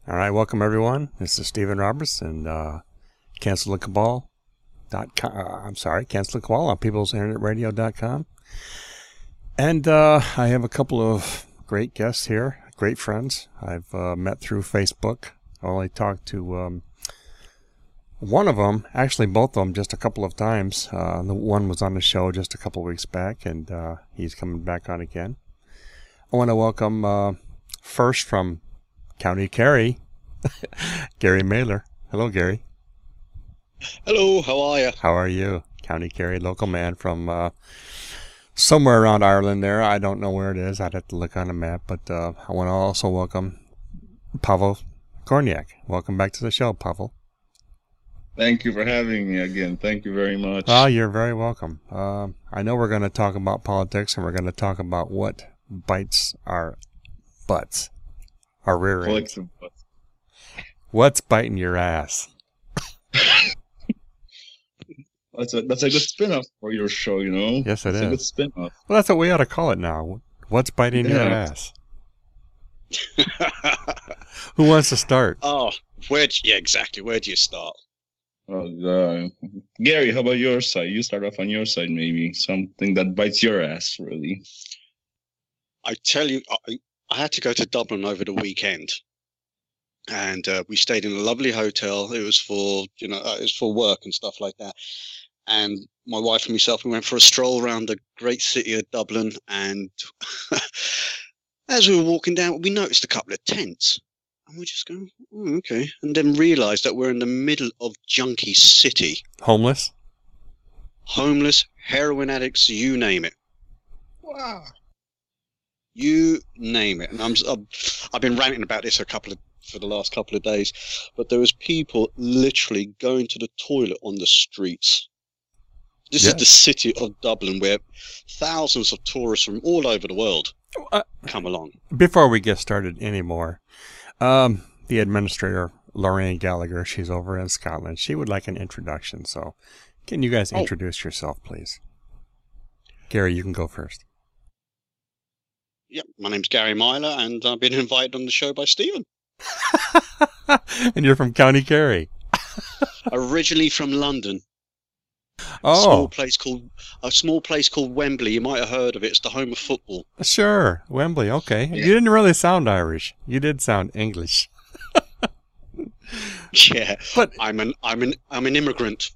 All right, welcome everyone. This is Stephen Roberts and cancelthecabal.com. Cancel the Cabal on peoplesinternetradio.com. And I have a couple of great guests here, great friends I've met through Facebook. I only talked to one of them, actually both of them, just a couple of times. The one was on the show just a couple of weeks back, and he's coming back on again. I want to welcome first from County Kerry, Gary Mailer. Hello, Gary. Hello, how are you? How are you? County Kerry, local man from somewhere around Ireland there. I don't know where it is. I'd have to look on a map. But I want to also welcome Pavel Korniak. Welcome back to the show, Pavel. Thank you for having me again. Thank you very much. Oh, you're very welcome. I know we're going to talk about politics, and we're going to talk about what bites our butts. Our rear ends. What's biting your ass? That's a good spin-off for your show, you know? Yes, it is. It's a good spin-off. Well, that's what we ought to call it now. What's biting your ass? Who wants to start? Oh, exactly. Where do you start? Gary, how about your side? You start off on your side, maybe. Something that bites your ass, really. I tell you, I had to go to Dublin over the weekend, and we stayed in a lovely hotel. It was for, it was for work and stuff like that. And my wife and myself, we went for a stroll around the great city of Dublin. And as we were walking down, we noticed a couple of tents, and we just go, oh, okay, and then realised that we're in the middle of Junkie City. Homeless, heroin addicts, you name it. Wow. You name it. And I've been ranting about this for the last couple of days, but there was people literally going to the toilet on the streets. This is the city of Dublin, where thousands of tourists from all over the world come along. Before we get started anymore, the administrator, Lorraine Gallagher, she's over in Scotland. She would like an introduction. So can you guys introduce yourself, please? Gary, you can go first. Yep, my name's Gary Mailer, and I've been invited on the show by Stephen. And you're from County Kerry. Originally from London. Oh. A small place called Wembley. You might have heard of it. It's the home of football. Sure, Wembley. Okay, yeah. You didn't really sound Irish. You did sound English. Yeah, but I'm an immigrant.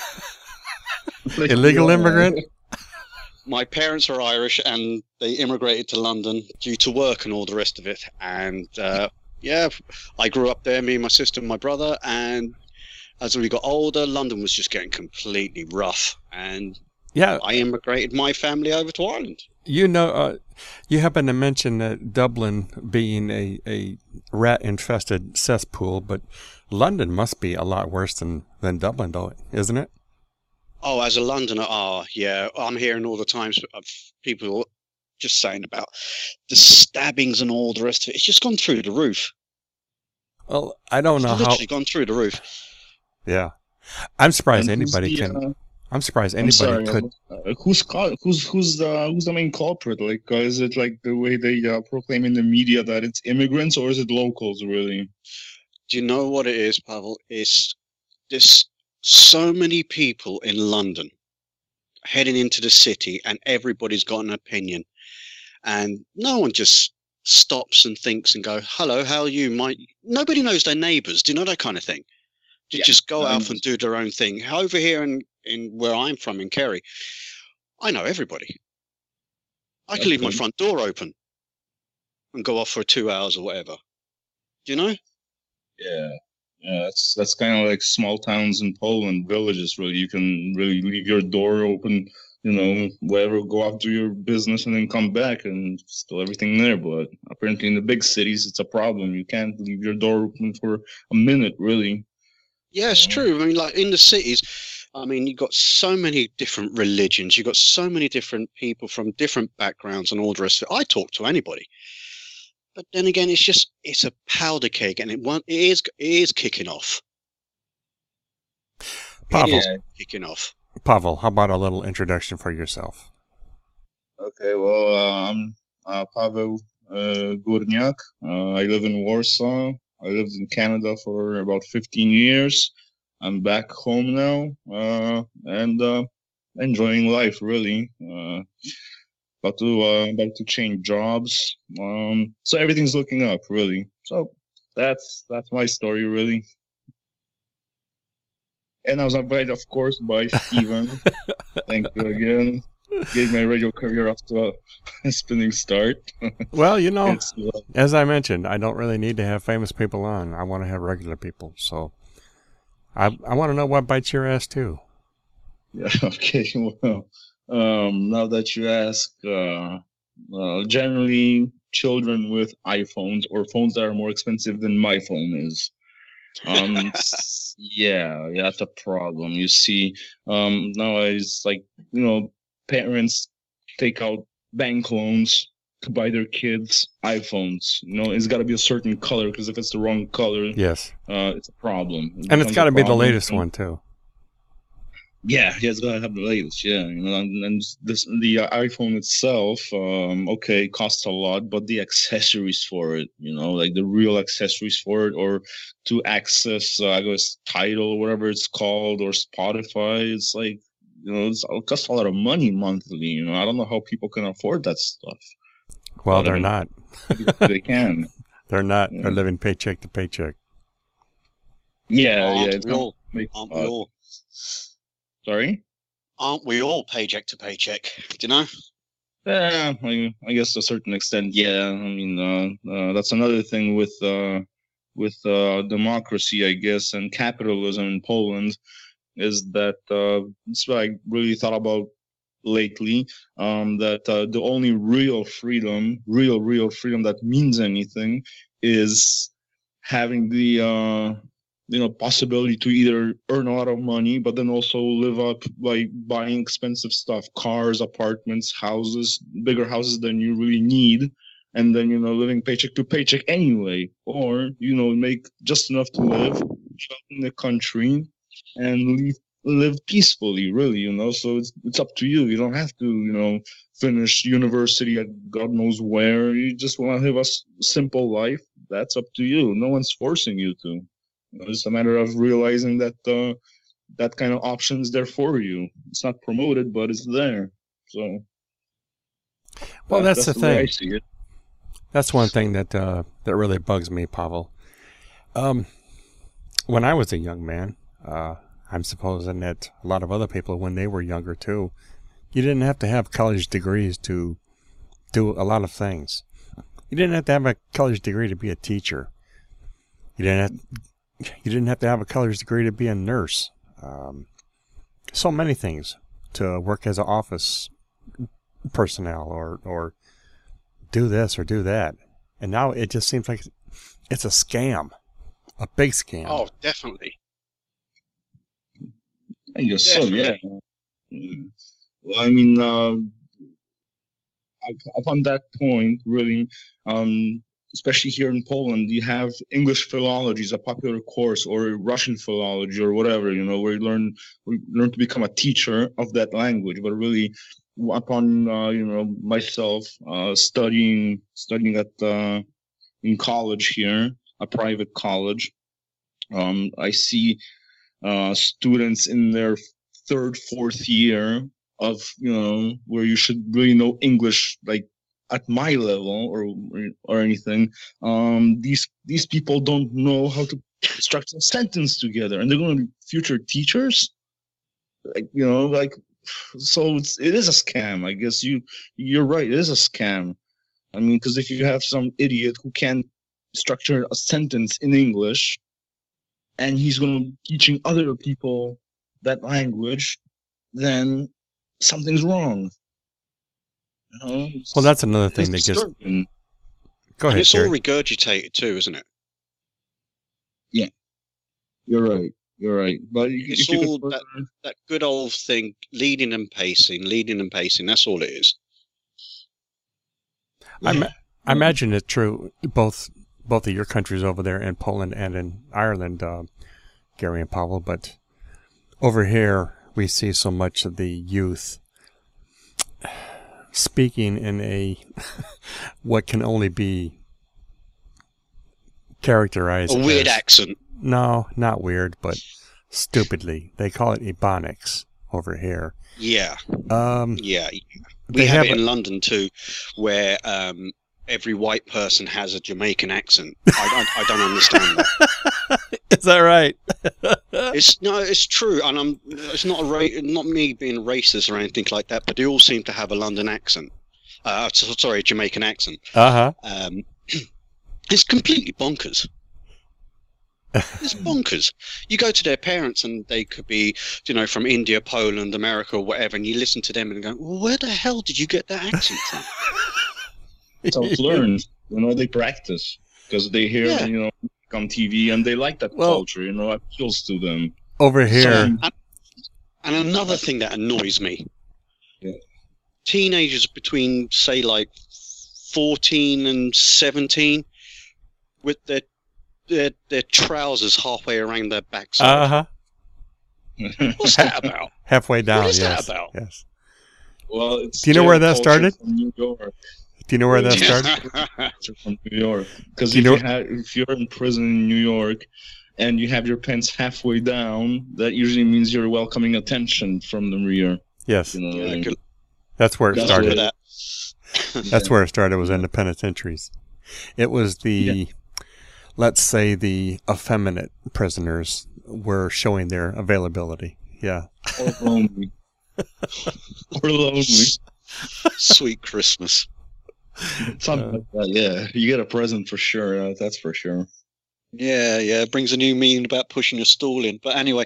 Illegal immigrant. My parents are Irish, and they immigrated to London due to work and all the rest of it. And I grew up there, me and my sister and my brother. And as we got older, London was just getting completely rough. And I immigrated my family over to Ireland. You happen to mention Dublin being a rat-infested cesspool, but London must be a lot worse than Dublin, though, isn't it? Oh, as a Londoner, I'm hearing all the times of people just saying about the stabbings and all the rest of it. It's just gone through the roof. Well, I don't know how. It's literally gone through the roof. Yeah, I'm surprised anybody can. I'm surprised anybody could. Who's the main culprit? Like, is it like the way they proclaim in the media that it's immigrants, or is it locals? Really? Do you know what it is, Pavel? It's this. So many people in London heading into the city, and everybody's got an opinion, and no one just stops and thinks and go, hello, how are you? Nobody knows their neighbours. Do you know that kind of thing? They just go out and do their own thing. Over here in where I'm from, in Kerry, I know everybody. I can leave my front door open and go off for 2 hours or whatever. Do you know? Yeah. Yeah, that's kind of like small towns in Poland, villages. Really, you can really leave your door open, wherever, go out do your business and then come back and still everything there. But apparently in the big cities, it's a problem. You can't leave your door open for a minute, really. Yeah, it's true. I mean, like in the cities, you've got so many different religions. You've got so many different people from different backgrounds and all the rest of it. I talk to anybody. But then again, it's a powder keg, and it is kicking off. Pavel, kicking off. Pavel, how about a little introduction for yourself? Okay, well, I'm Pavel Górniak. I live in Warsaw. I lived in Canada for about 15 years. I'm back home now, and enjoying life, really. About to change jobs. So everything's looking up, really. So that's my story, really. And I was invited, of course, by Steven. Thank you again. Gave my radio career off to a spinning start. Well, you know, as I mentioned, I don't really need to have famous people on. I want to have regular people. So I want to know what bites your ass, too. Yeah, okay. Well, now that you ask, generally children with iPhones or phones that are more expensive than my phone is. Yeah, that's a problem. You see, nowadays, like, parents take out bank loans to buy their kids iPhones. It's got to be a certain color, because if it's the wrong color, yes, it's a problem. And it's got to be the latest one too. Yeah, it's got to have the latest. Yeah, and the iPhone itself, okay, costs a lot, but the accessories for it, like the real accessories for it, or to access, I guess, Tidal, whatever it's called, or Spotify, it's like, it costs a lot of money monthly. I don't know how people can afford that stuff. Well, they're not. They can. They're not. Yeah. They're living paycheck to paycheck. Yeah, aren't we all? Sorry? Aren't we all paycheck to paycheck? Do you know? Yeah, I guess to a certain extent, yeah. I mean, that's another thing with democracy, I guess, and capitalism in Poland, is that it's what I really thought about lately, that the only real freedom that means anything is having the possibility to either earn a lot of money, but then also live up by buying expensive stuff, cars, apartments, houses, bigger houses than you really need, and then, living paycheck to paycheck anyway, or, make just enough to live, travel in the country, and live peacefully, really, so it's up to you. You don't have to, finish university at God knows where. You just want to live a simple life. That's up to you. No one's forcing you to. It's a matter of realizing that that kind of option is there for you. It's not promoted, but it's there. So, well, that's the thing. I see it. That's one thing that really bugs me, Pavel. When I was a young man, I'm supposing that a lot of other people, when they were younger too, you didn't have to have college degrees to do a lot of things. You didn't have to have a college degree to be a teacher. You didn't have to have a college degree to be a nurse. So many things, to work as an office personnel, or do this or do that. And now it just seems like it's a scam, a big scam. Oh, definitely. I guess so, yeah. Well, I mean, upon that point, really, especially here in Poland, you have English philology is a popular course, or Russian philology, or whatever, where you learn to become a teacher of that language. But really, upon myself studying at in college here, a private college, I see students in their third, fourth year of where you should really know English, like at my level or anything. These people don't know how to structure a sentence together, and they're going to be future teachers. So it is a scam. I guess you're right. It is a scam. I mean, because if you have some idiot who can't structure a sentence in English, and he's going to be teaching other people that language, then something's wrong. Well, that's another thing that just... Go ahead, and it's Gary. all regurgitated too, isn't it? Yeah, you're right. But it's all that good old thing, leading and pacing. That's all it is. I imagine it's true, both of your countries over there, in Poland and in Ireland, Gary and Pavel, but over here we see so much of the youth speaking in a what can only be characterize A weird as, accent. No, not weird, but stupidly. They call it Ebonics over here. Yeah. Um, Yeah. We they have have it in London too, where every white person has a Jamaican accent. I don't understand that. Is that right? It's true, and it's not not me being racist or anything like that, but they all seem to have a London accent. Sorry, a Jamaican accent. Uh-huh. It's completely bonkers. It's bonkers. You go to their parents, and they could be, from India, Poland, America, or whatever, and you listen to them and go, well, "Where the hell did you get that accent from?" Self-learned. They practice because they hear, on TV, and they like that culture. It appeals to them. Over here. And another thing that annoys me. Yeah. Teenagers between, say, like 14 and 17 with their trousers halfway around their backside. Uh-huh. What's that about? Halfway down, What is yes. that about? Yes. Well, it's Do you know where that culture started? from New York. Do you know where that started? From New York. Because Do you if you're in prison in New York and you have your pants halfway down, that usually means you're welcoming attention from the rear. Yes. Yeah, That's where it That's started. that. That's where it started, was in the penitentiaries. It was let's say the effeminate prisoners were showing their availability. Yeah. Or lonely. Or lonely. Sweet Christmas. Something like that, yeah. You get a present for sure, that's for sure. Yeah, it brings a new meaning about pushing a stool in. But anyway.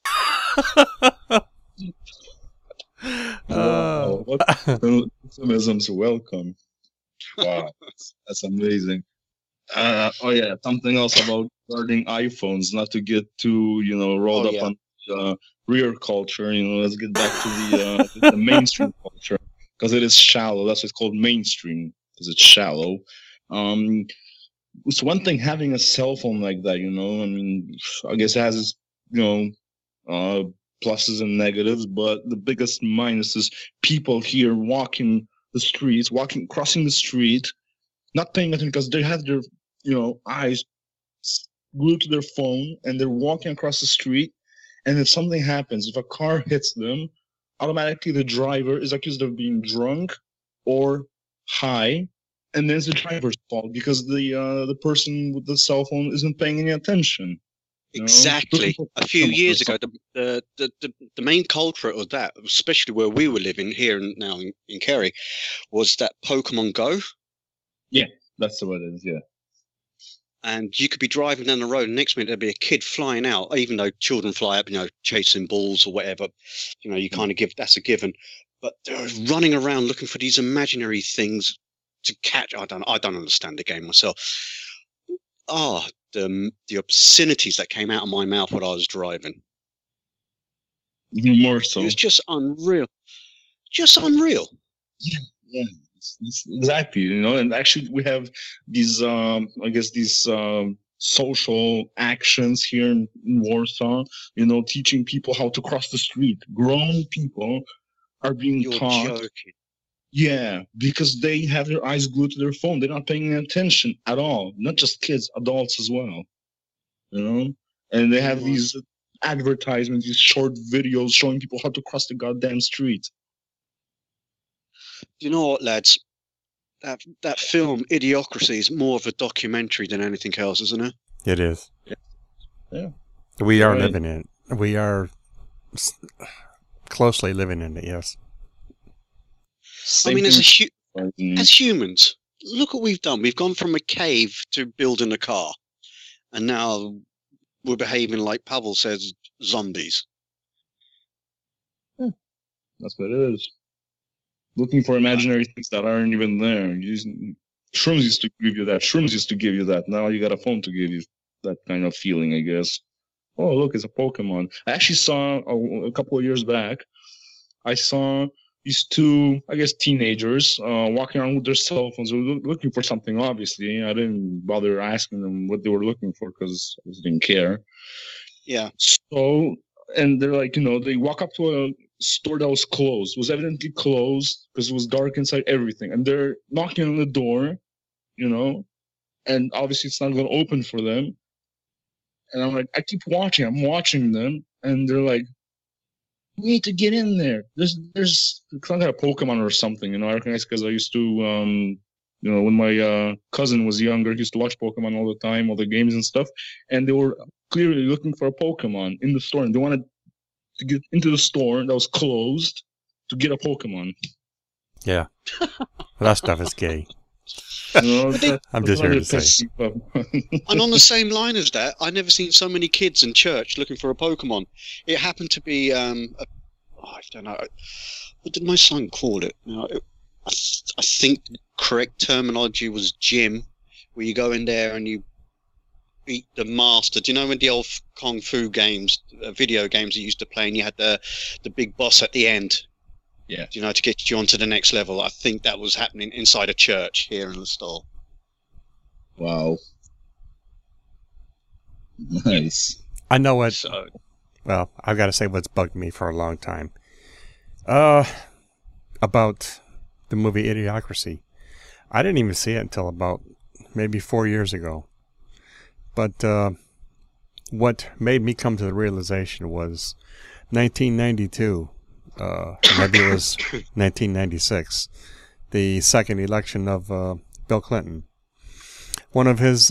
What optimism's welcome. Wow, that's amazing. Something else about regarding iPhones, not to get too, rolled up on rear culture. Let's get back to the mainstream culture, because it is shallow. That's what's called mainstream, because it's shallow. It's one thing having a cell phone like that, I guess it has, pluses and negatives, but the biggest minus is people here crossing the street, not paying attention because they have their, eyes glued to their phone, and they're walking across the street. And if something happens, if a car hits them, automatically the driver is accused of being drunk or high, and then it's the driver's fault because the person with the cell phone isn't paying any attention. Exactly. A few years ago, the main culprit of that, especially where we were living here now in Kerry, was that Pokemon Go. Yeah, that's what it is. Yeah. And you could be driving down the road, and next minute there'd be a kid flying out. Even though children fly up, chasing balls or whatever, you kind of that's a given. But they're running around looking for these imaginary things to catch. I don't understand the game myself. The obscenities that came out of my mouth when I was driving. More so. It was just unreal. Just unreal. Yeah. Exactly. And actually we have these, social actions here in Warsaw, teaching people how to cross the street. Grown people are being taught. Joking. Yeah, because they have their eyes glued to their phone. They're not paying attention at all. Not just kids, adults as well. And they have these advertisements, these short videos showing people how to cross the goddamn street. You know what, lads? That film, Idiocracy, is more of a documentary than anything else, isn't it? It is. Yeah. We are living in it. We are closely living in it, yes. As humans, look what we've done. We've gone from a cave to building a car. And now we're behaving like Pavel says, zombies. That's what it is. Looking for imaginary things that aren't even there. Shrooms used to give you that. Shrooms used to give you that. Now you got a phone to give you that kind of feeling, I guess. Oh, look, it's a Pokemon. I actually saw a couple of years back, I saw these two, I guess, teenagers walking around with their cell phones. They were looking for something, obviously. I didn't bother asking them what they were looking for because I just didn't care. Yeah. So, and they're like, they walk up to a store that was closed. It was evidently closed because it was dark inside everything. And they're knocking on the door, and obviously it's not going to open for them. And I'm like, I keep watching. I'm watching them, and they're like, "We need to get in there. There's some kind of Pokemon or something." You know, I recognize because I used to, you know, when my cousin was younger, he used to watch Pokemon all the time, all the games and stuff, and they were clearly looking for a Pokemon in the store, and they wanted to get into the store that was closed to get a Pokemon. Yeah. Well, that stuff is gay. You know, I'm just here to say. And on the same line as that, I never seen so many kids in church looking for a Pokemon. It happened to be, I don't know, what did my son call it? You know, I think the correct terminology was gym, where you go in there and you beat the master. Do you know when the old Kung Fu games, video games that you used to play, and you had the big boss at the end? Yeah. You know, to get you onto the next level. I think that was happening inside a church here in Listowel. Wow. Nice. I know what. So, Well, I've got to say what's bugged me for a long time. About the movie Idiocracy. I didn't even see it until about maybe 4 years ago. But what made me come to the realization was 1992. Maybe it was 1996. The second election of Bill Clinton. One of his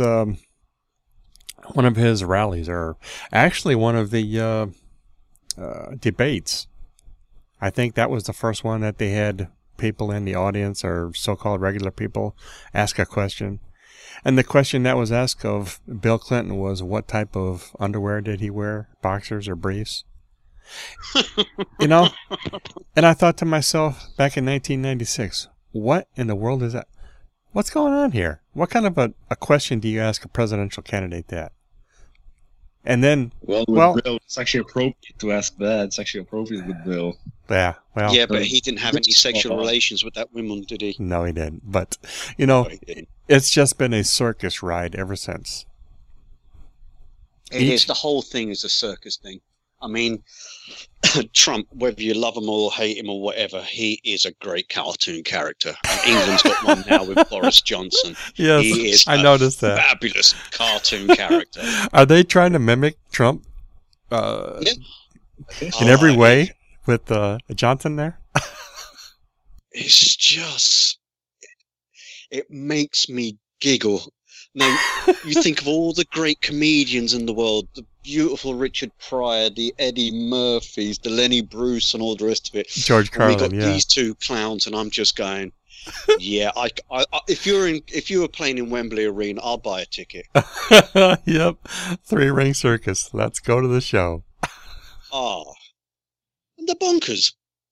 rallies, or actually one of the debates. I think that was the first one that they had people in the audience, or so-called regular people, ask a question. And the question that was asked of Bill Clinton was, what type of underwear did he wear? Boxers or briefs? You know? And I thought to myself, back in 1996, what in the world is that? What's going on here? What kind of a question do you ask a presidential candidate that? And then, Well, Bill, it's actually appropriate to ask that. It's actually appropriate with Bill. yeah, well. yeah, but he didn't have any sexual relations with that woman, did he? No, he didn't. But, you know, No, he didn't. it's just been a circus ride ever since. It is. The whole thing is a circus thing. I mean, Trump, whether you love him or hate him or whatever, he is a great cartoon character. And England's got one now with Boris Johnson. Yes, He is I a noticed that. fabulous cartoon character. Are they trying to mimic Trump Yeah. in every way with Johnson there? It's just, it makes me giggle. Now, you think of all the great comedians in the world, the beautiful Richard Pryor, the Eddie Murphys, the Lenny Bruce, and all the rest of it. George And we Carlin, got yeah. these two clowns, and I'm just going, yeah. If you were playing in Wembley Arena, I'll buy a ticket. Yep. 3-ring circus. Let's go to the show. Ah, and the bonkers.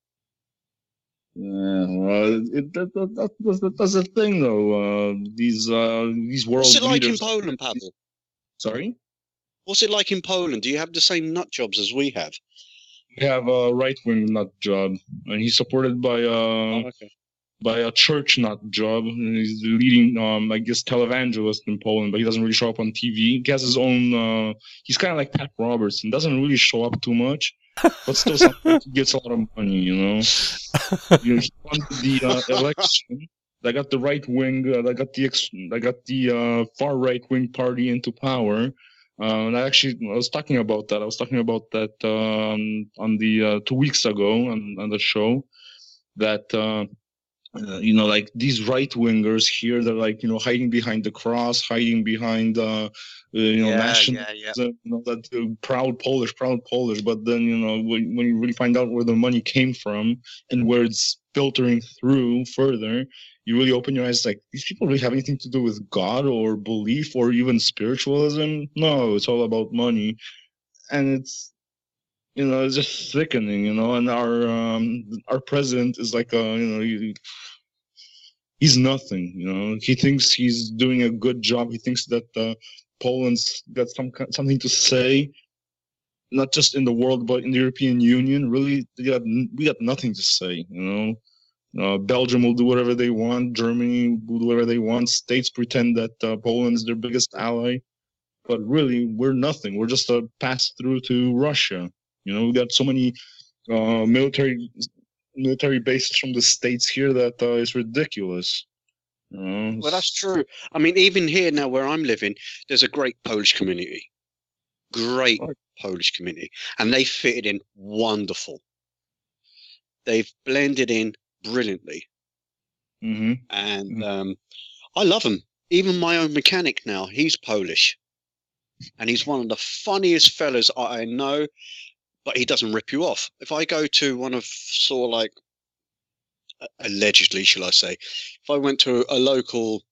Yeah, well, that's the thing, though. These world What's it like in leaders. Poland, Pavel? Sorry, What's it like in Poland? Do you have the same nut jobs as we have? we have a right-wing nut job, and he's supported by Okay. a church nut job. And he's the leading, I guess, televangelist in Poland, but he doesn't really show up on TV. He has his own. He's kind of like Pat Robertson. Doesn't really show up too much, but still he gets a lot of money. You know, he won the election. They got the right wing. They got the far right wing party into power. And I was talking about that. I was talking about that on the 2 weeks ago on the show. That you know, like these right wingers here, they're like, you know, hiding behind the cross, hiding behind nationalism, you know, that proud Polish. But then, you know, when you really find out where the money came from and where it's filtering through further, you really open your eyes, like, these people really have anything to do with God or belief or even spiritualism? No, it's all about money. And it's, you know, it's just sickening, you know, and our president is like, he's nothing, you know. He thinks he's doing a good job. He thinks that Poland's got something to say, not just in the world, but in the European Union. Really, we got nothing to say, you know. Belgium will do whatever they want. Germany will do whatever they want. States pretend that Poland's their biggest ally, but really, we're nothing. We're just a pass-through to Russia. You know, we got so many military bases from the States here that it's ridiculous. Well, that's true. I mean, even here now where I'm living, there's a great Polish community. Great Polish community. And they fitted in wonderful. They've blended in brilliantly. Mm-hmm. And I love them. Even my own mechanic now, he's Polish. And he's one of the funniest fellas I know, but he doesn't rip you off. If I go to one of sort of like, allegedly, shall I say, if I went to a local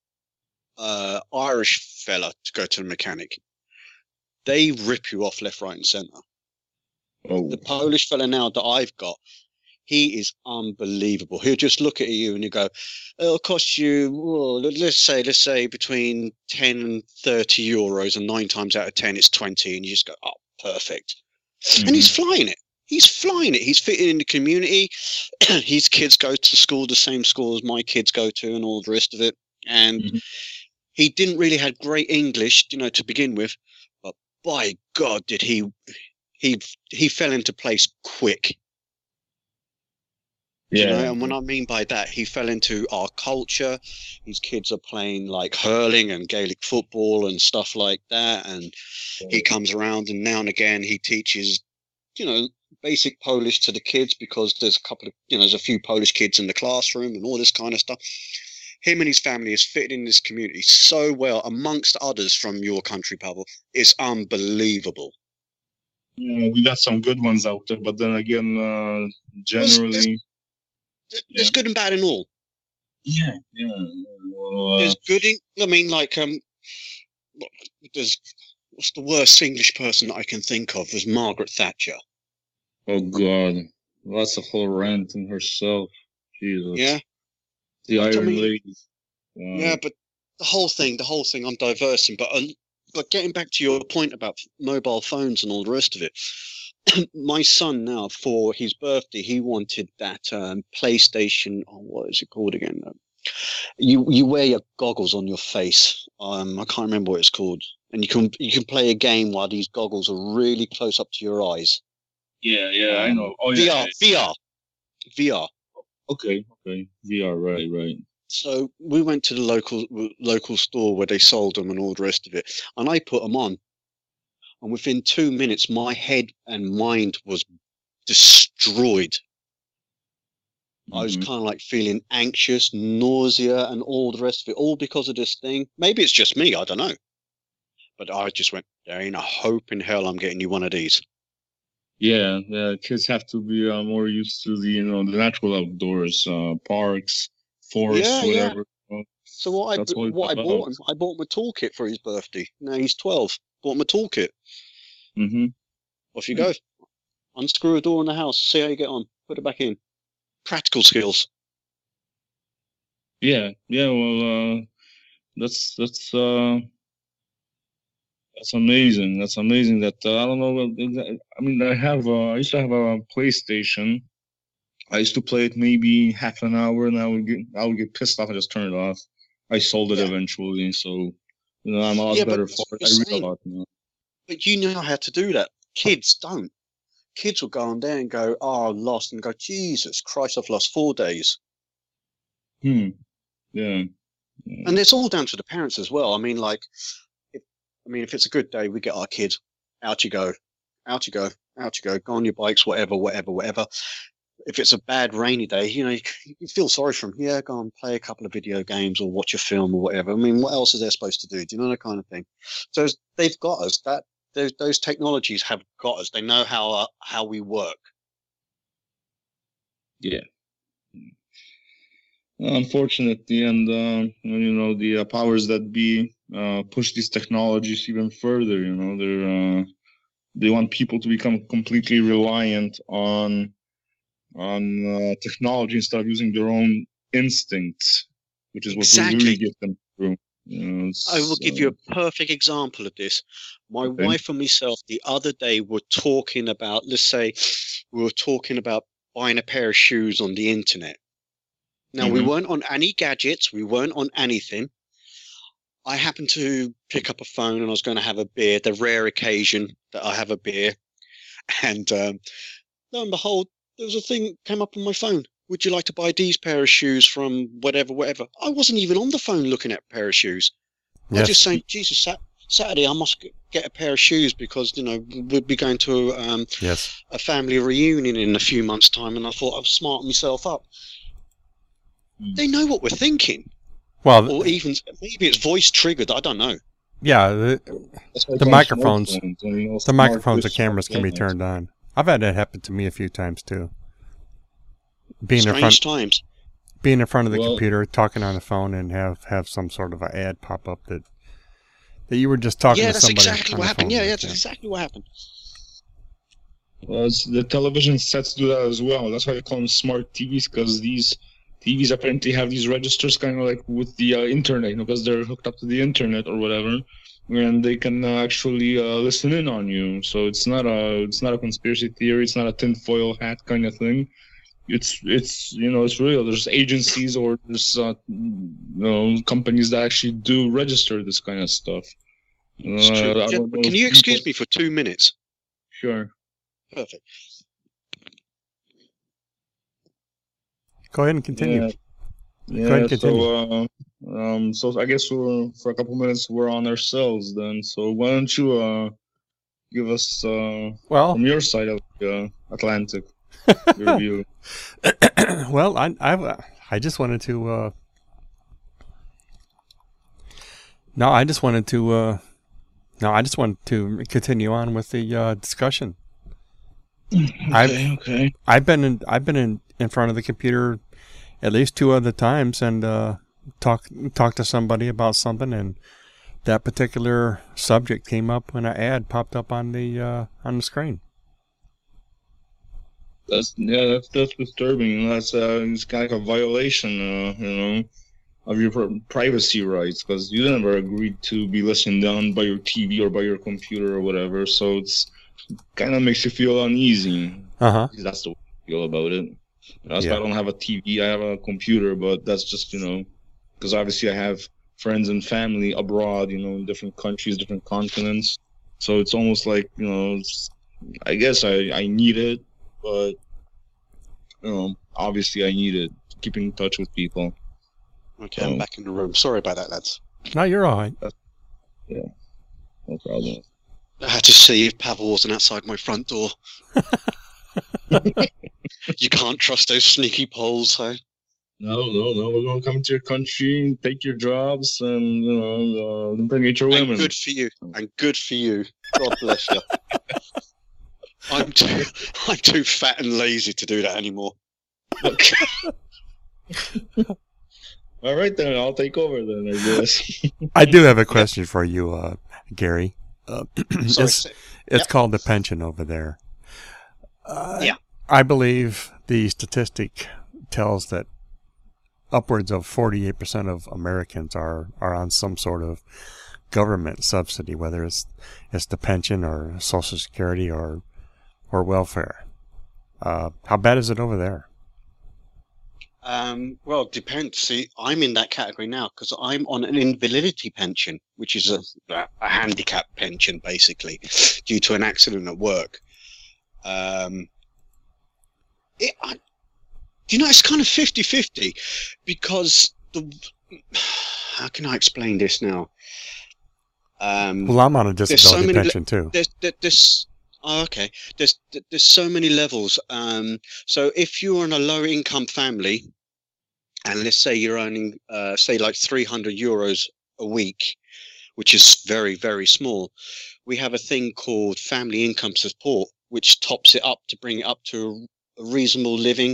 Irish fella to go to the mechanic, they rip you off left, right, and centre. Oh. The Polish fella now that I've got, he is unbelievable. He'll just look at you and you go, "It'll cost you, well, let's say between 10 and 30 euros, and 9 times out of 10 it's 20," and you just go, "Oh, perfect." Mm-hmm. And he's flying it. He's flying it. He's fitting in the community. His kids go to school, the same school as my kids go to, and all the rest of it. And he didn't really have great English, to begin with, but by God, did he fell into place quick. Yeah. And when I mean by that, he fell into our culture. His kids are playing like hurling and Gaelic football and stuff like that. And he comes around, and now and again he teaches, basic Polish to the kids, because there's there's a few Polish kids in the classroom and all this kind of stuff. Him and his family is fitted in this community so well, amongst others from your country, Pavel. It's unbelievable. Yeah, we got some good ones out there, but then again, generally, there's good and bad in all. Yeah. Well, there's good in, what's the worst English person that I can think of? There's Margaret Thatcher. Oh God, that's a whole rant in herself. Jesus. Yeah. The Iron Lady. Wow. Yeah, but the whole thing, I'm diversing, but getting back to your point about mobile phones and all the rest of it, my son now, for his birthday, he wanted that PlayStation, what is it called again? You wear your goggles on your face. I can't remember what it's called. And you can play a game while these goggles are really close up to your eyes. Yeah, I know. Oh, VR. Okay. VR, right. So we went to the local store where they sold them and all the rest of it, and I put them on. And within 2 minutes, my head and mind was destroyed. I was kind of like feeling anxious, nausea, and all the rest of it, all because of this thing. Maybe it's just me, I don't know. But I just went, there ain't a hope in hell I'm getting you one of these. Yeah, kids have to be more used to the the natural outdoors, parks, forests, whatever. Yeah. So what I bought him a toolkit for his birthday. Now he's 12. Bought him a toolkit. Mm-hmm. Off you go. Unscrew a door in the house. See how you get on. Put it back in. Practical skills. Yeah. Well, that's amazing. That's amazing. That I don't know. I mean, I used to have a PlayStation. I used to play it maybe half an hour, and I would get pissed off and just turn it off. I sold it eventually, so I'm a lot better for it. I read a lot. But you know how to do that. Kids don't. Kids will go on there and go, "Oh, I'm lost," and go, "Jesus Christ, I've lost 4 days." Yeah. And it's all down to the parents as well. I mean, like, if it's a good day, we get our kids, out you go, go on your bikes, whatever. If it's a bad rainy day, you feel sorry for them. Yeah, go and play a couple of video games or watch a film or whatever. I mean, what else are they supposed to do? Do you know that kind of thing? So they've got us. Those technologies have got us. They know how we work. Yeah. Unfortunately, and the powers that be push these technologies even further. They want people to become completely reliant on technology instead of using their own instincts, which is what we really get them through. I will give you a perfect example of this. My wife and myself the other day were talking about, let's say, buying a pair of shoes on the internet. Now, we weren't on any gadgets. We weren't on anything. I happened to pick up a phone and I was going to have a beer, the rare occasion that I have a beer. And lo and behold, there was a thing came up on my phone. would you like to buy these pair of shoes from whatever? I wasn't even on the phone looking at a pair of shoes. I was just saying, Jesus, Saturday I must get a pair of shoes because, we'll be going to a family reunion in a few months' time, and I thought I'd smarten myself up. They know what we're thinking. Well, or even maybe it's voice triggered. I don't know. Yeah, the microphones, the cameras can be turned on. I've had that happen to me a few times too. Being in front of the computer, talking on the phone, and have some sort of an ad pop up that you were just talking to somebody. Yeah, that's exactly what happened. Yeah, that's exactly what happened. Well, the television sets do that as well. That's why they call them smart TVs, because these TVs apparently have these registers kind of like with the internet, because they're hooked up to the internet or whatever, and they can actually listen in on you. So it's not a conspiracy theory. It's not a tinfoil hat kind of thing. It's real. There's agencies or there's companies that actually do register this kind of stuff. Can you excuse me for 2 minutes? Sure. Perfect. Go ahead and continue. Yeah. Go ahead and continue. So I guess for a couple minutes we're on ourselves then. So why don't you give us from your side of the Atlantic your view? Well, I just wanted to. I just wanted to continue on with the discussion. Okay. I've been in front of the computer at least 2 other times and talk to somebody about something, and that particular subject came up when an ad popped up on the screen. That's disturbing. That's it's kind of a violation, of your privacy rights, because you never agreed to be listened down by your TV or by your computer or whatever. So it's kind of makes you feel uneasy. That's the way I feel about it. That's why I don't have a TV. I have a computer, but that's just because obviously I have friends and family abroad, in different countries, different continents. So it's almost like I guess I need it, but obviously I need it. Keeping in touch with people. Okay, I'm back in the room. Sorry about that, lads. No, you're all right. Yeah, no problem. I had to see if Pavel wasn't outside my front door. You can't trust those sneaky Poles, hey? No. We're going to come to your country, take your jobs, and impregnate your women. And good for you. God bless you. I'm too fat and lazy to do that anymore. All right, then. I'll take over then, I guess. I do have a question for you, Gary. It's called the pension over there. I believe the statistic tells that upwards of 48% of Americans are on some sort of government subsidy, whether it's the pension or Social Security or welfare. How bad is it over there? Well, it depends. See, I'm in that category now because I'm on an invalidity pension, which is a handicap pension, basically, due to an accident at work. It's kind of 50-50 because how can I explain this now? Well, I'm on a disability pension too. There's so many levels. So if you're in a low income family, and let's say you're earning, say like €300 a week, which is very, very small, we have a thing called family income support, which tops it up to bring it up to a reasonable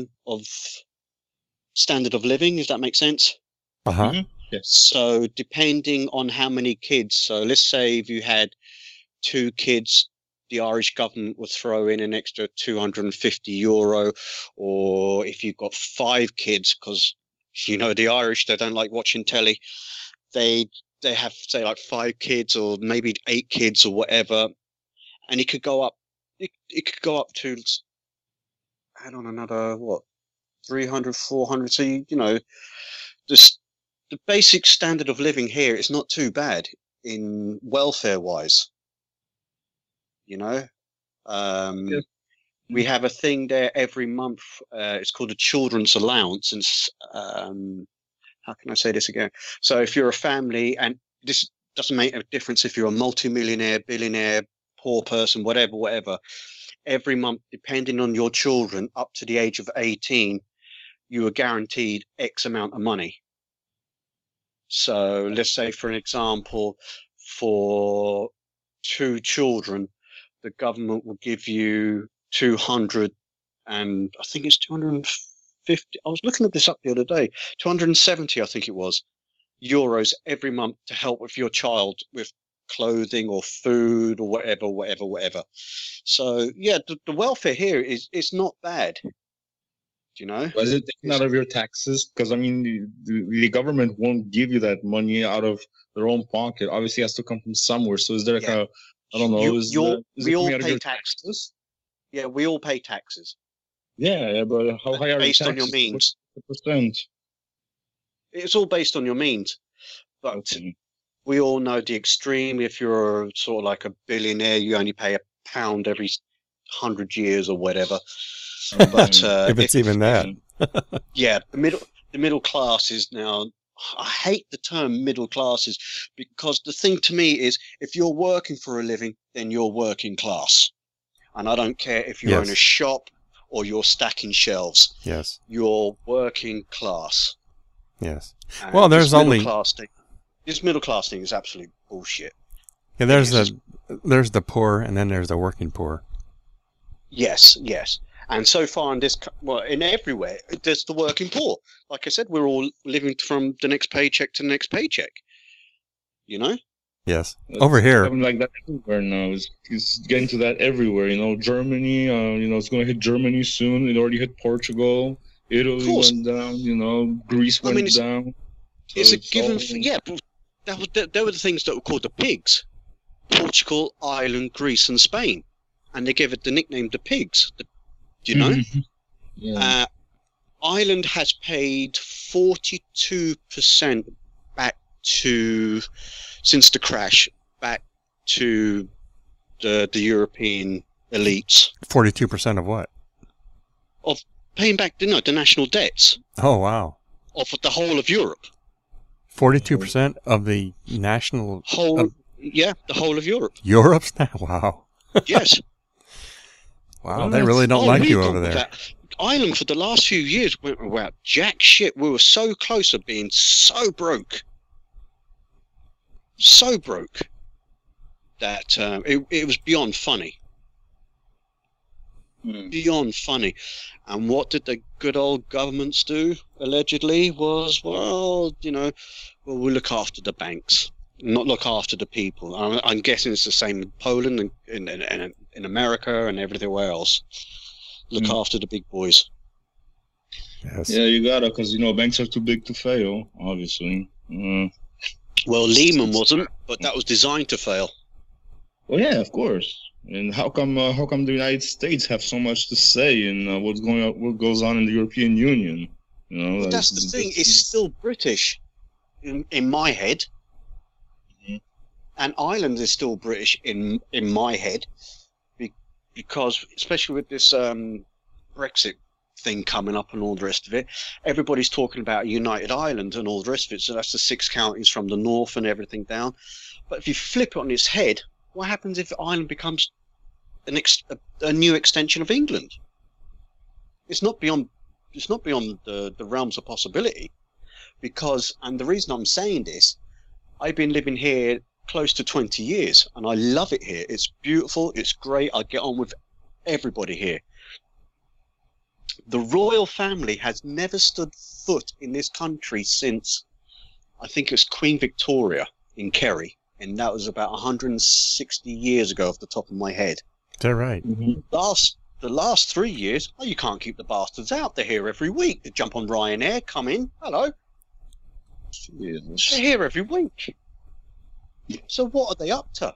standard of living, if that makes sense. Mm-hmm. Yes. So depending on how many kids, so let's say if you had 2 kids, the Irish government will throw in an extra €250, or if you've got 5 kids, because the Irish, they don't like watching telly, they have, say, like 5 kids or maybe 8 kids or whatever, and it could go up. It could go up to, add on another 300, 400. So the basic standard of living here is not too bad in welfare wise. Yeah. We have a thing there every month. It's called a children's allowance, and how can I say this again? So if you're a family, and this doesn't make a difference if you're a multimillionaire, billionaire, poor person, whatever. Every month, depending on your children, up to the age of 18, you are guaranteed X amount of money. So let's say, for an example, for 2 children, the government will give you 200, and I think it's 250. I was looking at this up the other day. 270, I think it was, euros every month to help with your child with clothing or food or whatever. So yeah, the welfare here is not bad. You know, Was it taken out of your taxes? Because I mean, the government won't give you that money out of their own pocket. Obviously, it has to come from somewhere. So is there like a, I don't know, we all coming out of pay your taxes. Yeah, we all pay taxes. Yeah, but how high are based your on your taxes? means? What's the percent? It's all based on your means. But Okay. we all know the extreme. If you're sort of like a billionaire, you only pay £1 every 100 years or whatever. But if it's even that. yeah, the middle class is now. I hate the term middle classes, because the thing to me is, if you're working for a living, then you're working class. And I don't care if you own a shop or you're stacking shelves. Yes. You're working class. Yes. And Well, there's only this middle class thing is absolute bullshit. Yeah, there's the poor, and then there's the working poor. Yes. And so far in everywhere, there's the working poor. Like I said, we're all living from the next paycheck to the next paycheck. You know? Yes. Over here. It's like that everywhere now. It's getting to that everywhere. You know, Germany, it's going to hit Germany soon. It already hit Portugal. Italy went down. You know, Greece went down. So it's a given. Yeah, but there were the things that were called the pigs. Portugal, Ireland, Greece, and Spain. And they gave it the nickname the pigs. Do you know? Yeah. Ireland has paid 42% back to, since the crash, back to the European elites. 42% of what? Of paying back the national debts. Oh, wow. Of the whole of Europe. 42% of the national... the whole of Europe. Europe's? Wow. Yes. Wow, well, they really don't like you over there. Ireland for the last few years went without jack shit. We were so close to being so broke. So broke that it was beyond funny. Beyond funny. And what did the good old governments do, allegedly, was, we'll look after the banks, not look after the people. I'm guessing it's the same in Poland and in America and everywhere else. Look after the big boys. Yes. Yeah, you gotta, because, banks are too big to fail, obviously. Well, Lehman wasn't, but that was designed to fail. Well, yeah, of course. And how come the United States have so much to say in what goes on in the European Union? Well, that's the thing. It's still British in my head, and Ireland is still British in my head, because especially with this Brexit thing coming up and all the rest of it, everybody's talking about United Ireland and all the rest of it. So that's the 6 counties from the north and everything down. But if you flip it on its head, what happens if Ireland becomes a new extension of England? It's not beyond the realms of possibility, and the reason I'm saying this, I've been living here close to 20 years and I love it here. It's beautiful, it's great, I get on with everybody here. The royal family has never stood foot in this country since, I think it was Queen Victoria in Kerry, and that was about 160 years ago off the top of my head. Is that right? The last 3 years, you can't keep the bastards out. They're here every week. They jump on Ryanair, come in, hello. Jesus. They're here every week. So what are they up to?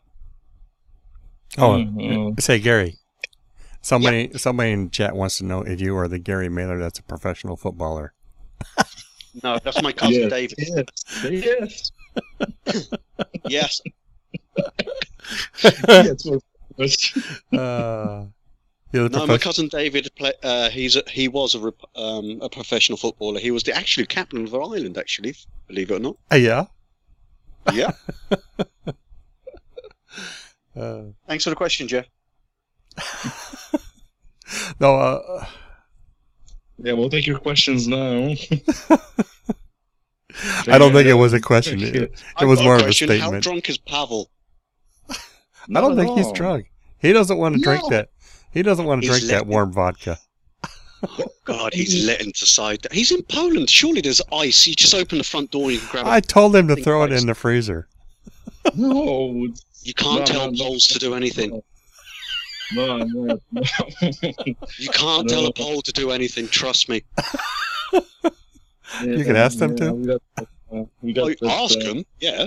Oh, say Gary. Somebody in chat wants to know if you are the Gary Mailer that's a professional footballer. No, that's my cousin David. Yes. Yes. Yes. You're the No, my cousin David. He was a professional footballer. He was the actual captain of Ireland. Actually, believe it or not. Yeah. Yeah. Thanks for the question, Jeff. No. Yeah, we'll take your questions now. I don't think it was a question. It was more of a statement. How drunk is Pavel? I don't think he's drunk. He doesn't want to drink that. He doesn't want to drink that warm vodka. Oh, God, he's letting aside. He's in Poland. Surely there's ice. You just open the front door and you can grab it. I told him to throw it in the freezer. No. You can't tell Poles to do anything. No. You can't tell a Pole to do anything. Trust me. You can ask them to. Ask them, yeah.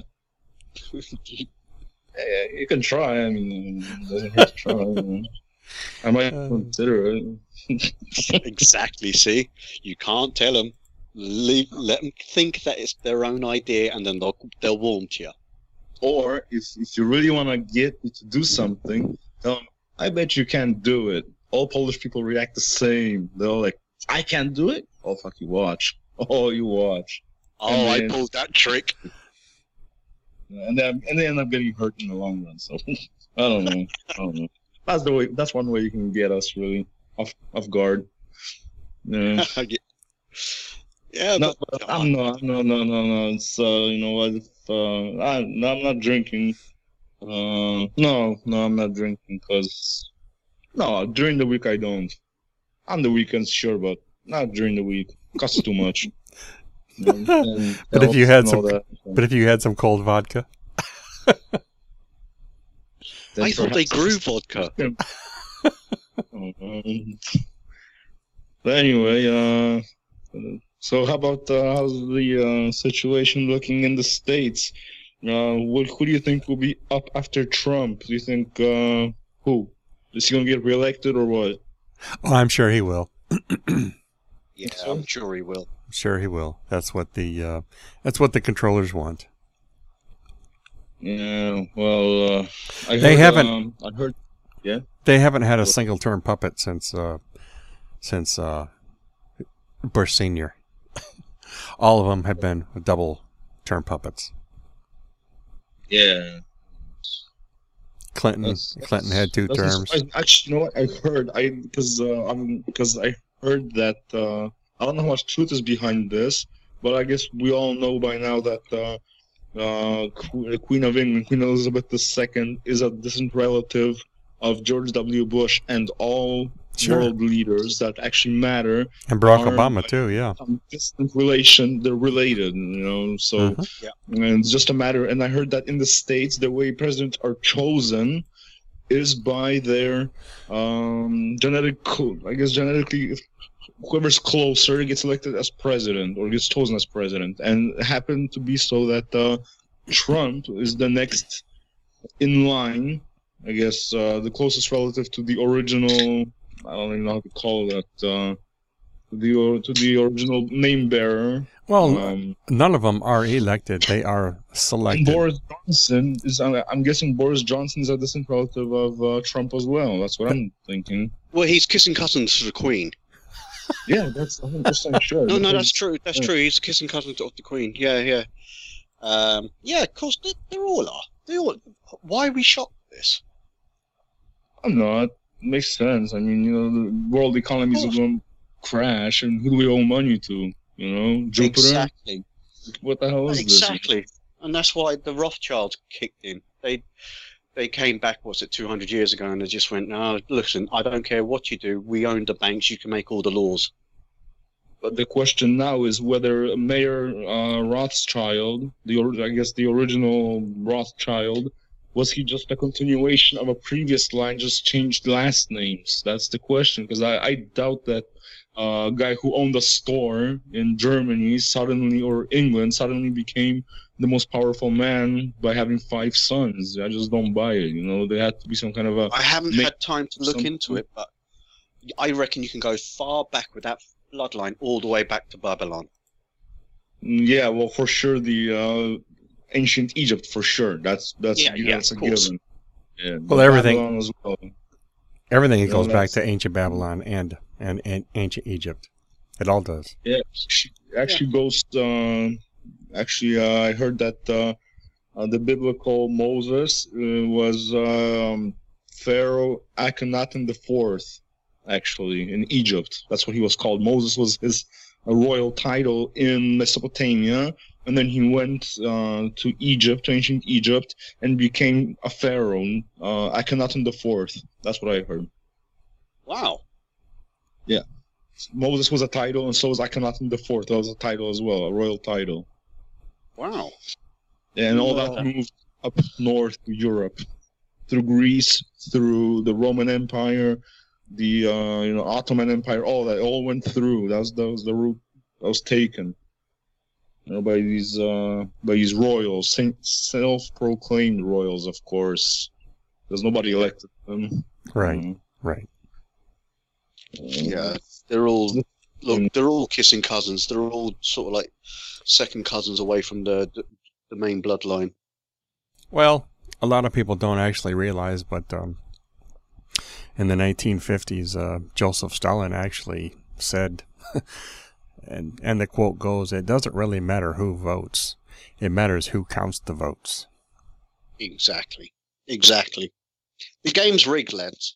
You can try. I mean, it doesn't hurt to try. I might consider it. Exactly. See, you can't tell them. Let them think that it's their own idea, and then they'll warm to you. Or if you really want to get me to do something, tell them, I bet you can't do it. All Polish people react the same. They're like, I can't do it? Oh, fuck, you watch. Oh, you watch. Oh, I pulled that trick. And they end up getting hurt in the long run. So I don't know. That's the way. That's one way you can get us really off guard. Yeah. Yeah. No, no. It's you know what? I'm not drinking. No, I'm not drinking because during the week I don't. On the weekends, sure, but not during the week. Costs too much. But if you had some cold vodka, I thought they grew vodka. But anyway, so how about how's the situation looking in the States? Who do you think will be up after Trump? Do you think who is he gonna get reelected or what? Oh, I'm sure he will. Yeah, I'm sure he will. Sure he will. That's what the controllers want. Yeah, well, I heard. Yeah. They haven't had a single term puppet since Bush Senior. All of them have been double term puppets. Yeah. Clinton had 2 terms. Actually, you know what I heard? Because I heard that I don't know how much truth is behind this, but I guess we all know by now that Queen of England, Queen Elizabeth II, is a distant relative of George W. Bush and all world leaders that actually matter. And Barack Obama too, yeah. Distant relation, they're related, you know. So and it's just a matter. And I heard that in the States, the way presidents are chosen is by their genetically. Whoever's closer gets elected as president or gets chosen as president, and it happened to be so that Trump is the next in line. I guess the closest relative to the original. I don't even know how to call that. To the original name bearer. Well, none of them are elected; they are selected. And Boris Johnson is. I'm guessing Boris Johnson is a distant relative of Trump as well. That's what I'm thinking. Well, he's kissing cousins to the Queen. Yeah, that's 100% sure. No, that's true. That's true. He's kissing cousins of the Queen. Yeah. Yeah, of course, they all are. Why are we shocked at this? I'm not. It makes sense. I mean, you know, the world economy is going to crash, and who do we owe money to? You know, Jupiter? Exactly. What the hell is this? Exactly. And that's why the Rothschilds kicked in. They came back, 200 years ago, and they just went, no, listen, I don't care what you do. We own the banks. You can make all the laws. But the question now is whether Mayor Rothschild, the original Rothschild, was he just a continuation of a previous line, just changed last names? That's the question, because I doubt that a guy who owned a store in Germany or England suddenly became the most powerful man by having 5 sons. I just don't buy it. You know, there had to be some kind of a. I haven't had time to look into it, but I reckon you can go far back with that bloodline, all the way back to Babylon. Yeah, well, for sure, the ancient Egypt, for sure. That's a given. Yeah, well, everything. As well. Everything You know, goes back to ancient Babylon and ancient Egypt. It all does. Yeah, actually goes. I heard that the biblical Moses was Pharaoh Akhenaten IV, actually, in Egypt. That's what he was called. Moses was his royal title in Mesopotamia, and then he went to Egypt, to ancient Egypt, and became a pharaoh, Akhenaten IV. That's what I heard. Wow. Yeah. Moses was a title, and so was Akhenaten IV. That was a title as well, a royal title. Wow. And all that moved up north to Europe, through Greece, through the Roman Empire, the Ottoman Empire. All that all went through. That was the route that was taken, by these royals, self-proclaimed royals, of course, because nobody elected them. Right. Right. Yeah, they're all kissing cousins. They're all sort of like second cousins away from the main bloodline. Well, a lot of people don't actually realize, but in the 1950s, Joseph Stalin actually said, and the quote goes, "It doesn't really matter who votes. It matters who counts the votes." Exactly. The game's rigged, lads.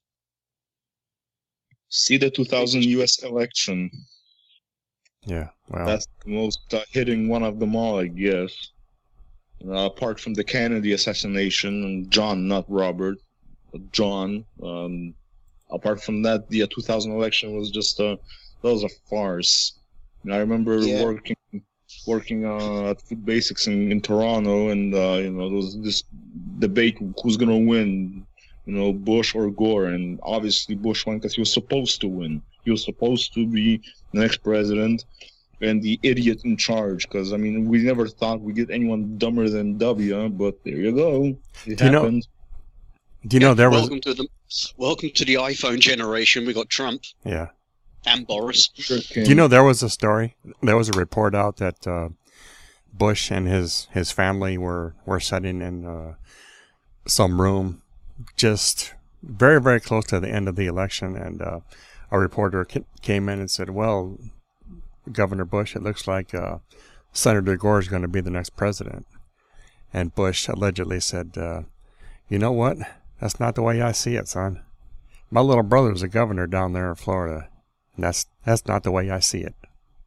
See the 2000 U.S. election. Yeah, well, that's the most hitting one of them all, I guess. Apart from the Kennedy assassination, and John, not Robert, but John. Apart from that, the 2000 election was just that was a farce. And I remember working at Food Basics in Toronto, and there was this debate who's gonna win. Bush or Gore, and obviously Bush won because he was supposed to win. He was supposed to be the next president and the idiot in charge, because, we never thought we'd get anyone dumber than W, but there you go. It happened. Do you know there welcome to the iPhone generation. We got Trump. Yeah. And Boris. Do you know there was a story? There was a report out that Bush and his family were sitting in some room just very, very close to the end of the election, and a reporter came in and said, "Well, Governor Bush, it looks like Senator Gore is going to be the next president." And Bush allegedly said, "You know what? That's not the way I see it, son. My little brother's a governor down there in Florida, and that's not the way I see it."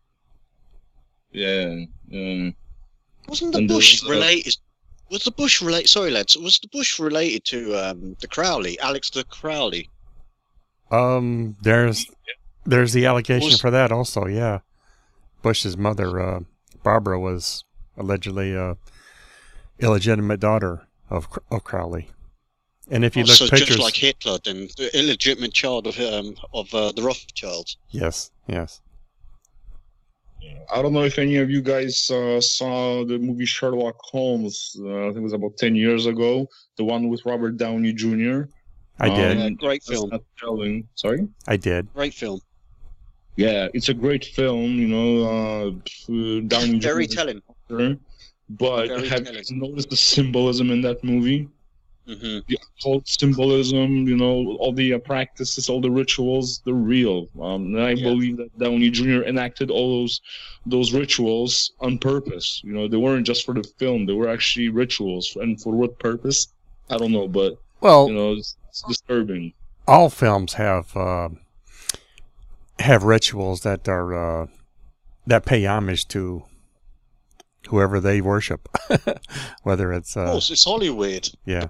Yeah. Wasn't the Bush related? Was the Bush related? Sorry, lads. Was the Bush related to the Crowley, Alex the Crowley? There's the allegation for that also. Yeah, Bush's mother, Barbara, was allegedly a illegitimate daughter of Crowley. And if you look pictures, just like Hitler, then the illegitimate child of the Rothschilds. Yes. I don't know if any of you guys saw the movie Sherlock Holmes. I think it was about 10 years ago. The one with Robert Downey Jr. I did. Great film. Sorry? I did. Great film. Yeah, it's a great film. Downey Jr. Very telling. But have you noticed the symbolism in that movie? Mm-hmm. The occult symbolism, all the practices, all the rituals, they're real. And I believe that Downey Jr. enacted all those rituals on purpose. They weren't just for the film; they were actually rituals. And for what purpose? I don't know, but it's disturbing. All films have rituals that are that pay homage to whoever they worship, whether it's. Of course, it's Hollywood. Yeah.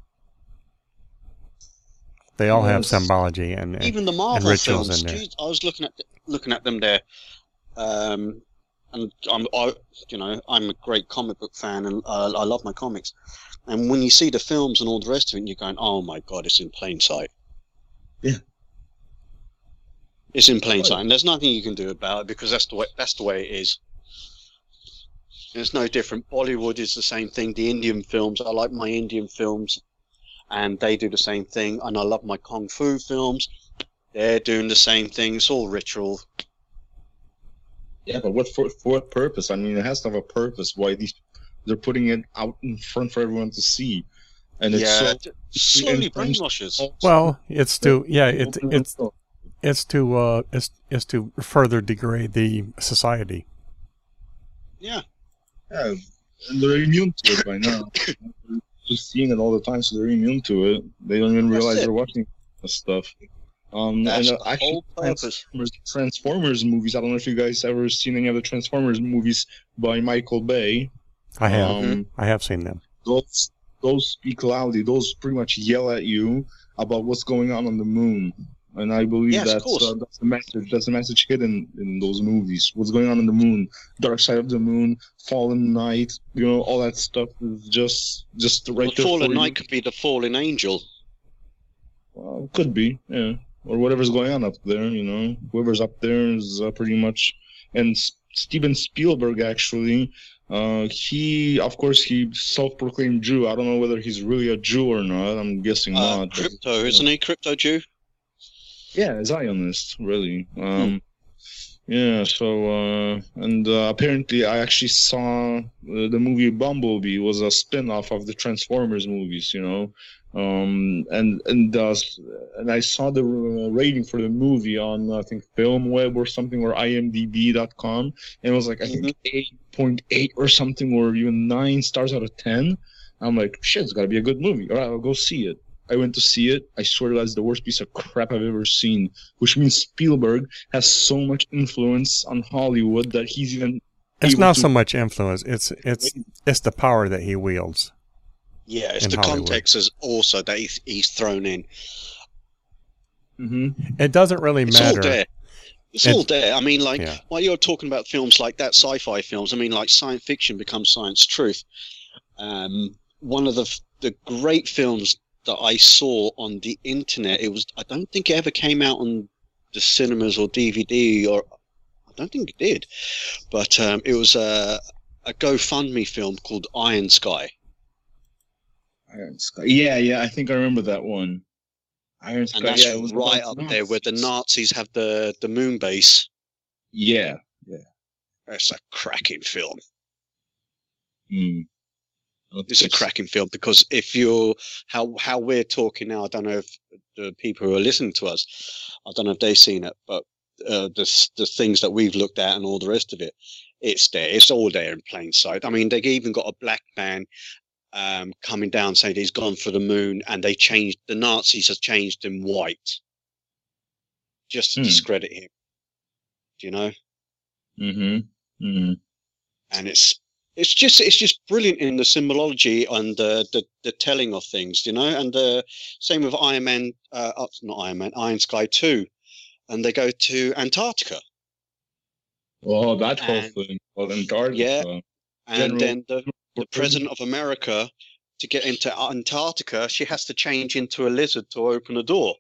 They all have symbology and even the Marvel and rituals films. in there. Geez, I was looking at them there, and I'm a great comic book fan, and I love my comics. And when you see the films and all the rest of it, you're going, "Oh my God, it's in plain sight." Yeah, it's in plain sight, and there's nothing you can do about it because that's the way it is. It's no different. Bollywood is the same thing. The Indian films, I like my Indian films. And they do the same thing. And I love my Kung Fu films. They're doing the same thing. It's all ritual. Yeah, but for what purpose? It has to have a purpose why they're putting it out in front for everyone to see. and it's Yeah, so slowly entrenched brainwashes. also. Well, it's to it's to further degrade the society. Yeah. Yeah, and they're immune to it by now. Just seeing it all the time, so they're immune to it. They don't even That's realize it. they're watching this stuff. That's And the actually, whole purpose. Transformers movies. I don't know if you guys ever seen any of the Transformers movies by Michael Bay. I have. Mm-hmm. I have seen them. Those speak loudly. Those pretty much yell at you about what's going on the moon. And I believe Yes, of that's course. that's the message. That's the message hidden in those movies. What's going on the moon? Dark side of the moon, fallen night. You know, all that stuff is just right The there fallen for knight you. could be the fallen angel. Well, could be, yeah, or whatever's going on up there. You know, whoever's up there is pretty much. And Steven Spielberg actually, he self-proclaimed Jew. I don't know whether he's really a Jew or not. I'm guessing not. but- Crypto, isn't he? Crypto Jew? Yeah, Zionist, really. Yeah, so, and apparently I actually saw the movie Bumblebee was a spin-off of the Transformers movies, you know. And I saw the rating for the movie on, I think, FilmWeb or something, or IMDb.com, and it was like, I think, 8.8 or something, or even 9 stars out of 10. I'm like, shit, it's gotta be a good movie. All right, I'll go see it. I went to see it. I swear that's the worst piece of crap I've ever seen. Which means Spielberg has so much influence on Hollywood that he's even. It's able not to- so much influence. It's the power that he wields. Yeah, it's In the Hollywood. context is also that he's thrown in. Mhm. It doesn't really It's matter. all there. It's It- all there. I mean, like, Yeah. while you're talking about films like that, sci-fi films, I mean, like, science fiction becomes science truth. One of the great films that I saw on the internet, I don't think it ever came out on the cinemas or DVD, or I don't think it did, but it was a GoFundMe film called Iron Sky. Iron Sky. Yeah, I think I remember that one. Iron Sky. And that's yeah, it was right about up there where the Nazis. Nazis have the moon base. Yeah. That's a cracking film. Mm. It's a cracking film because if you're how we're talking now, I don't know if the people who are listening to us, I don't know if they've seen it, but the things that we've looked at and all the rest of it, it's there. It's all there in plain sight. I mean, they even got a black man coming down saying he's gone for the moon, and the Nazis have changed him white just to discredit him. Do you know? Mm-hmm. Mm-hmm. And it's just brilliant in the symbology and the telling of things, you know. And same with Iron Man, not Iron Man, Iron Sky 2, and they go to Antarctica. Oh, that whole And- thing. Well, Antarctica. Yeah. And General- then the president of America, to get into Antarctica, she has to change into a lizard to open a door.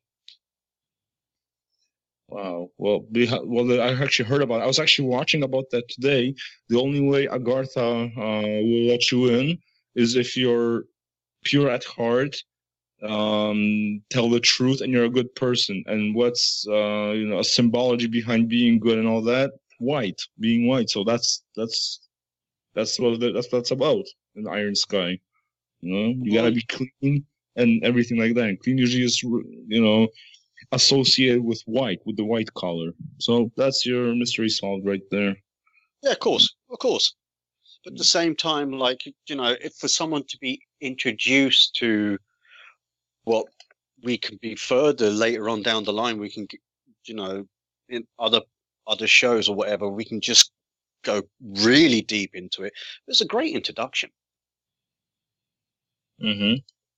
Wow. Well, I actually heard about it. I was actually watching about that today. The only way Agartha will let you in is if you're pure at heart, tell the truth, and you're a good person. And what's a symbology behind being good and all that? Being white. So that's what that's about in Iron Sky. You know, you gotta be clean and everything like that. And clean usually is, associated with white, with the white color. So that's your mystery solved right there. Yeah, of course. But at the same time, like, if for someone to be introduced to what we can be further later on down the line, we can, in other shows or whatever, we can just go really deep into it. It's a great introduction. Mm-hmm.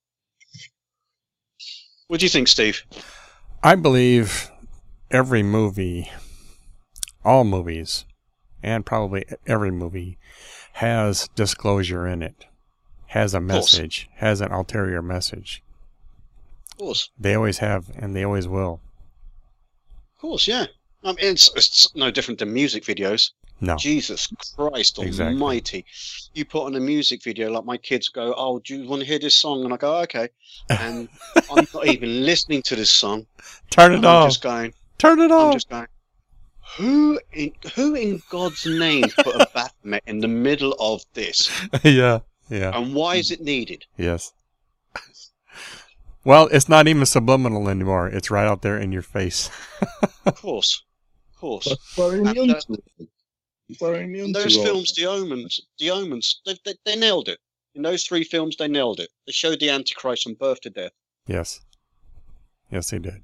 What do you think, Steve? I believe every movie, all movies, and probably every movie has disclosure in it, has a message, has an ulterior message. Of course. They always have, and they always will. Of course, yeah. I mean, it's no different than music videos. No. Jesus Christ Exactly. almighty. You put on a music video, like my kids go, "Oh, do you want to hear this song?" And I go, "Okay." And I'm not even listening to this song. Turn it I'm off. just going, Turn it I'm off. just going, who in God's name put a Baphomet in the middle of this? Yeah. And why is it needed? Yes. Well, it's not even subliminal anymore. It's right out there in your face. Of course. Of course. People are immune And, to it. People are immune those to all films, that. The Omens, they nailed it. In those 3 films, they nailed it. They showed the Antichrist from birth to death. Yes. Yes, they did.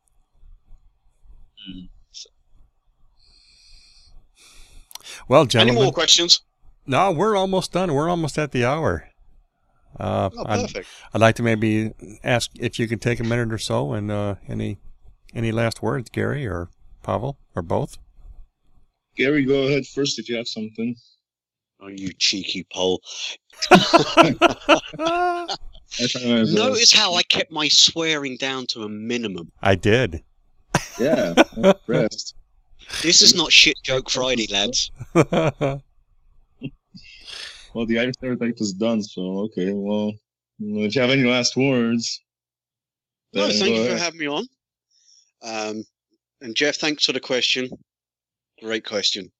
Well, Any gentlemen. more questions? No, we're almost done. We're almost at the hour. Oh, perfect. I'd like to maybe ask if you could take a minute or so and any last words, Gary or Pavel or both. Gary, go ahead first if you have something. Oh, you cheeky Pole. Notice Notice how I kept my swearing down to a minimum. I did. Yeah, I'm impressed. This is not Shit Joke Friday, lads. Well, the Irish stereotype is done, so okay. Well, if you have any last words, No, then thank go you for ahead. having me on. And Jeff, thanks for the question. Great question.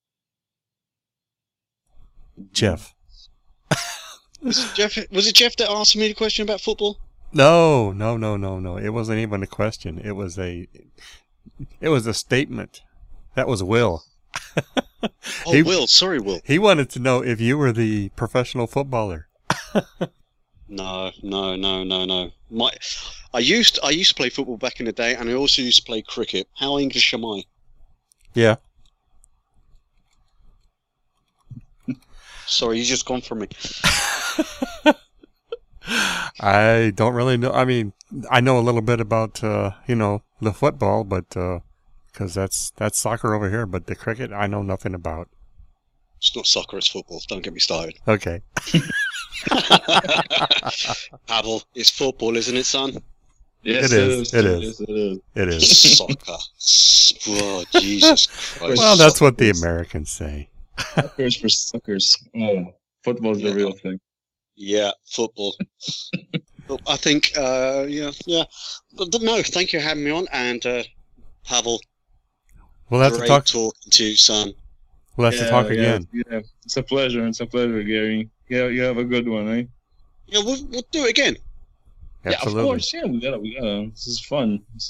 Jeff. Was it Jeff that asked me the question about football? No. It wasn't even a question. It was a statement. That was Will. Oh, Will. Sorry, Will. He wanted to know if you were the professional footballer. No. I used to play football back in the day, and I also used to play cricket. How English am I? Yeah. Sorry, you just gone for me. I don't really know. I mean, I know a little bit about the football, but because that's soccer over here. But the cricket, I know nothing about. It's not soccer, it's football. Don't get me started. Okay. Pavel, it's football, isn't it, son? Yes, It is. Yes, it is. It is. It's soccer. Oh, Jesus Christ. Well, that's what the Soccer is- Americans say. Soccer is for suckers. Oh, football's the real thing. Yeah, football. But I think, yeah. But no, thank you for having me on. And Pavel, We'll have to great talk. talking to you, son. We'll have to talk again. Yeah, it's a pleasure. It's a pleasure, Gary. Yeah, you have a good one, eh? Yeah, we'll do it again. Absolutely. Yeah, of course. Yeah, we gotta. This is fun. This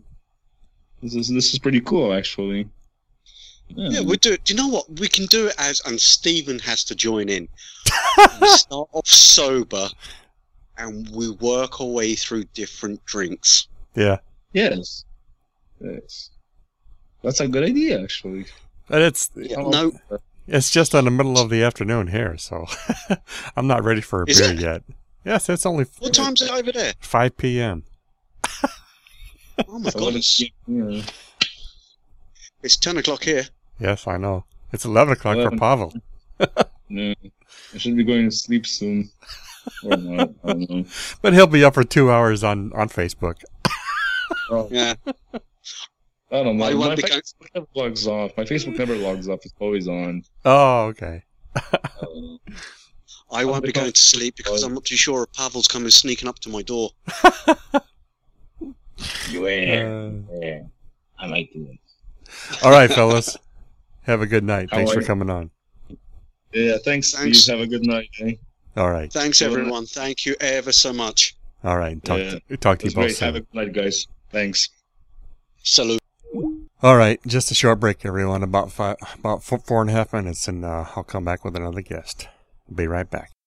is pretty cool, actually. Yeah, we'll do it. Do you know what? We can do it and Stephen has to join in. We start off sober and we work our way through different drinks. Yeah. Yes. That's a good idea, actually. But it's No, just on the middle of the afternoon here, so I'm not ready for a Is beer it? yet. Yes, it's only what time's it over there? 5 p.m. Oh my So what God, is- yeah. it's 10 o'clock here. Yes, I know. It's 11 o'clock for 11. Pavel. Yeah. I should be going to sleep soon. Or not, I don't know. But he'll be up for 2 hours on Facebook. Yeah. I don't know. I won't My be going- Facebook never logs off. My Facebook never logs off. It's always on. Oh, okay. I won't be going to sleep because I'm not too sure if Pavel's coming sneaking up to my door. Yeah. I might do it. All right, fellas. Have a good night. How Thanks are for you? coming on. Yeah, thanks. Thanks. Steve. Have a good night, eh? All right. Thanks, Well, everyone. Thank you ever so much. All right. Talk Yeah. to you That's both great. Have a soon. good night, guys. Thanks. Salute. All right. Just a short break, everyone. About 4.5 minutes, and I'll come back with another guest. Be right back.